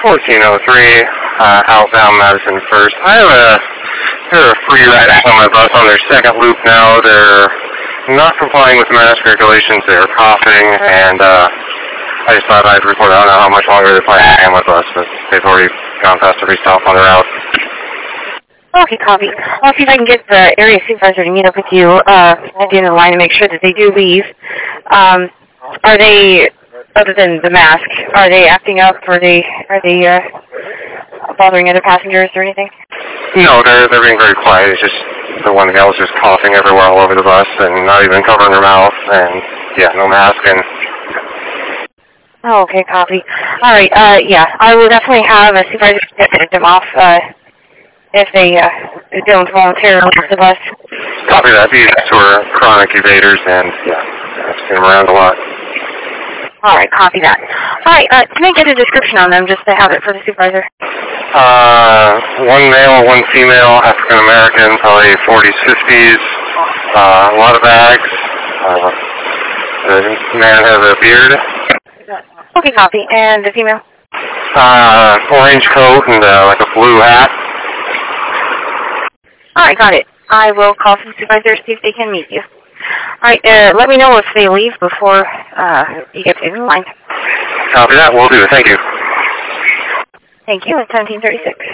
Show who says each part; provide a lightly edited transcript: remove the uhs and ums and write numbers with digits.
Speaker 1: 1403, outbound Madison First. I have a free ride on my bus on their second loop now. They're not complying with mask regulations. They're coughing, and I just thought I'd report. I don't know how much longer they're planning to hang with us, but they've already gone past every stop on the route.
Speaker 2: Okay, copy. I'll see if I can get the area supervisor to meet up with you at the end of the line to make sure that they do leave. Are they, other than the mask, are they acting up? Are they bothering other passengers or anything?
Speaker 1: No, they're being very quiet. It's just the one gal's just coughing everywhere all over the bus and not even covering her mouth, and yeah, no mask. And
Speaker 2: oh, okay, copy. All right, yeah, I will definitely have a supervisor get them off if they don't voluntarily leave the bus.
Speaker 1: Copy that. These two are chronic evaders, and yeah, I've seen them around a lot.
Speaker 2: All right, copy that. All right, can I get a description on them just to have it for the supervisor?
Speaker 1: One male, one female, African American, probably 40s, 50s, a lot of bags. The man has a beard.
Speaker 2: Okay, copy. And the female?
Speaker 1: Orange coat and like a blue hat.
Speaker 2: All right, got it. I will call the supervisor to see if they can meet you. All right, let me know if they leave before you get in line.
Speaker 1: Copy that. Will do. Thank you.
Speaker 2: Thank you. It's 1736.